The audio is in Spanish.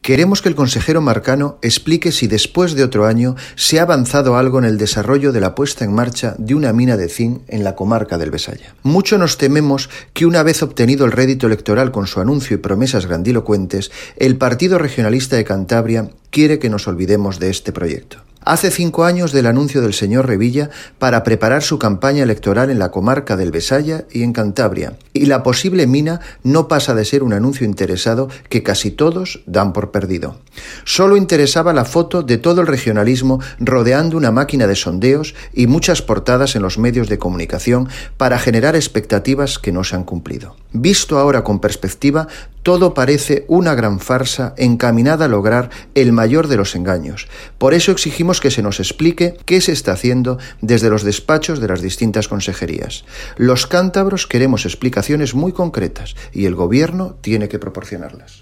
Queremos que el consejero Marcano explique si después de otro año se ha avanzado algo en el desarrollo de la puesta en marcha de una mina de zinc en la comarca del Besaya. Mucho nos tememos que una vez obtenido el rédito electoral con su anuncio y promesas grandilocuentes, el Partido Regionalista de Cantabria quiere que nos olvidemos de este proyecto. Hace 5 años del anuncio del señor Revilla para preparar su campaña electoral en la comarca del Besaya y en Cantabria, y la posible mina no pasa de ser un anuncio interesado que casi todos dan por perdido. Solo interesaba la foto de todo el regionalismo rodeando una máquina de sondeos y muchas portadas en los medios de comunicación para generar expectativas que no se han cumplido. Visto ahora con perspectiva, todo parece una gran farsa encaminada a lograr el mayor de los engaños. Por eso exigimos que se nos explique qué se está haciendo desde los despachos de las distintas consejerías. Los cántabros queremos explicaciones muy concretas y el Gobierno tiene que proporcionarlas.